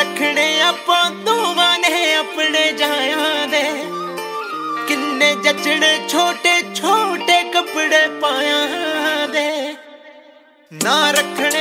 रखने आपां दोवां ने अपने जाया दे, किन्ने जचने छोटे छोटे कपड़े पाया दे, ना रखने